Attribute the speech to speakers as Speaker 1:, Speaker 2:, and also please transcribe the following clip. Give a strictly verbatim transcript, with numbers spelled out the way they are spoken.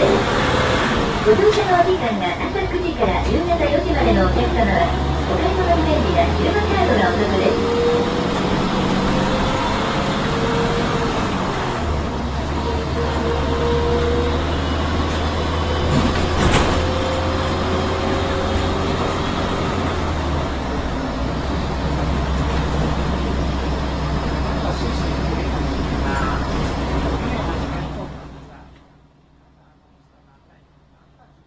Speaker 1: です。ご乗車のお時間が朝くじから夕方よじまでのお客様は、お買い物の便利なシルバーカードがお得です。